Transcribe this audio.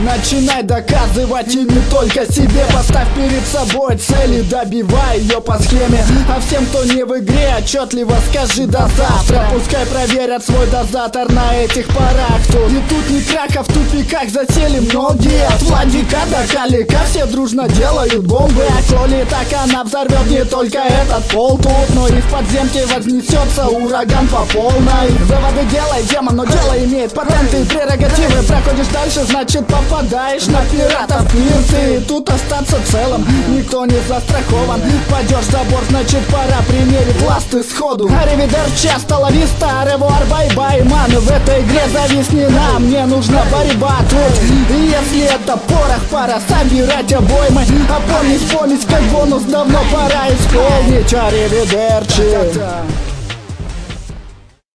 начинай доказывать, и не только себе. Поставь перед собой цели, добивай ее по схеме. А всем, кто не в игре, отчетливо скажи до завтра. Пускай проверят свой дозатор на этих порах. И тут не краха, в тупиках засели многие. От Владика до Калика все дружно делают бомбы. А коли так, она взорвет не только этот пол тут, но и в подземке вознесется ураган по полной. Заводы делай, демон, но дело имеет патенты и прерогативы. Проходишь дальше, значит попадаешь на пиратов пирсы. И тут остаться целым никто не застрахован. Пойдешь в забор, значит пора примерить ласты сходу. Аривидерчи, лови старого, бай-бай, ман. В этой игре зависни нам, мне нужна борьба тут. И если это порох, пора собирать обоймы. А помнить, как бонус давно пора исполнить. Аривидерчи.